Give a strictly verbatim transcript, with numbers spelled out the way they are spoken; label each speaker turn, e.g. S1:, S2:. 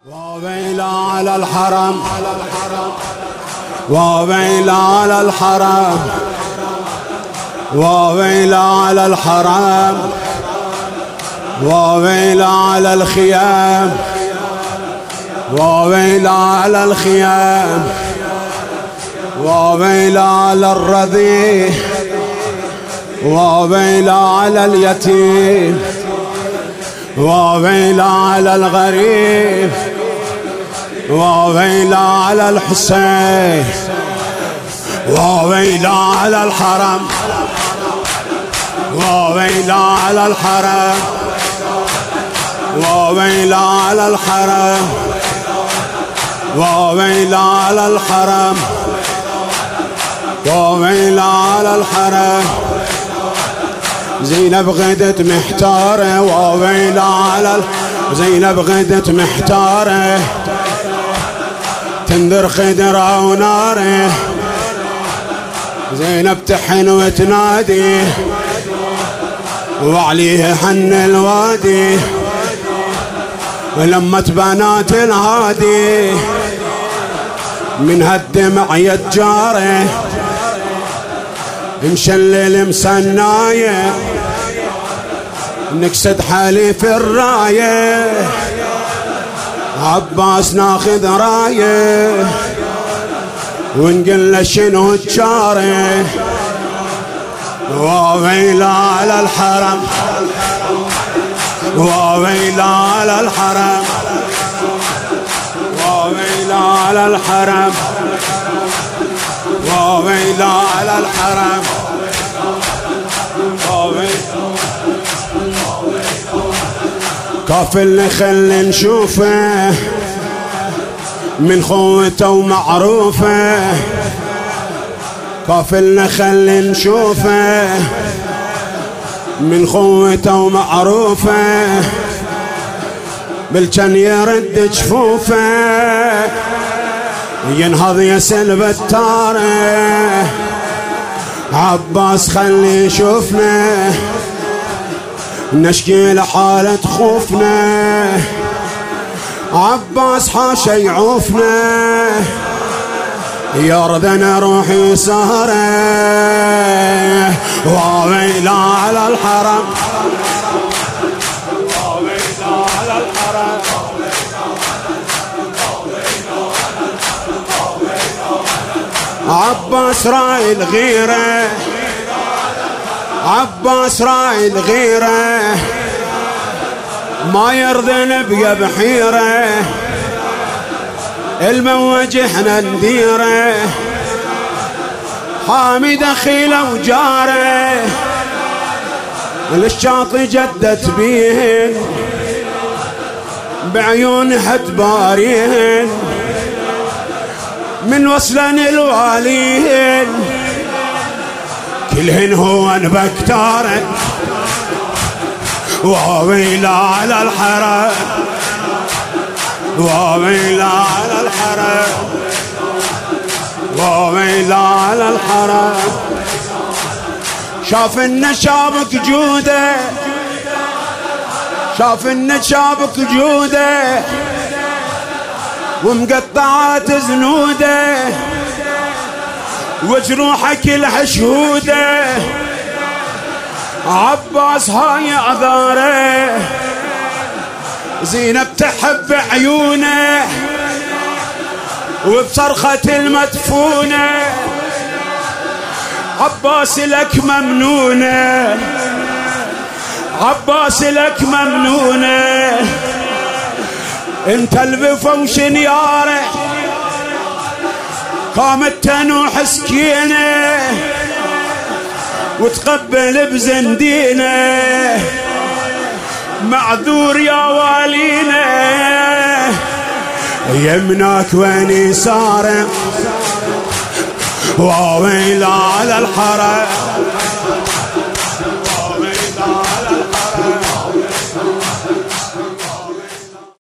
S1: وويل على الحرم وويل على الحرم وويل على الحرم وويل على الخيام وويل على الخيام وويل على الرضيع وويل على اليتيم وويل على الغريب وويل على الحسين وويل على الحرم وويل على الحرم وويل على الحرم وويل على الحرم وويل على الحرم زينب غدت محتارة وويل على زينب غدت محتارة تنذر خدرة وناره زينب تحن وتنادي وعليه حن الوادي ولمة بنات الهادي من هالدمع يتجاره مشلل مسنايه نكسد حليف الرايه عباس ناخذ رايه ونقل له شنو تشاره وويل على الحرم وويل على الحرم وويل على الحرم وويل على الحرم كافل خلي نشوفه من خوته ومعروفه كافل خلي نشوفه من خوته ومعروفه بالجن يرد جفوفه ينهض يسلب التاره عباس خلي شوفنا نشكي لحالة خوفنا عباس حاشا يعوفنا يرضنا روحي سهره وويل على الحرم وويل على الحرم عباس راعي الغيرة عباس راعي الغيرة ما يرضن بيا بحيرة الموج احنا نديره حامي دخيله وجاره للشاطئ جدت بيهن بعيون حد باريهن من وصلن الواليهن كلهن هو بكتاره وويل على الحرم وويل على الحرم وويل على الحرم شاف ان شابك جوده شاف ان شابك جوده ومقطعات زنوده وجروحك الحشوده عباس هاي اعذاره زينب تحب عيونه وبصرخة المدفونه عباس لك ممنونه عباس لك ممنونه انت البفوش نياره قامت تنوح سكينه وتقبل بزندينه معذور يا والينا يمناك وين يساره وويل على الحرم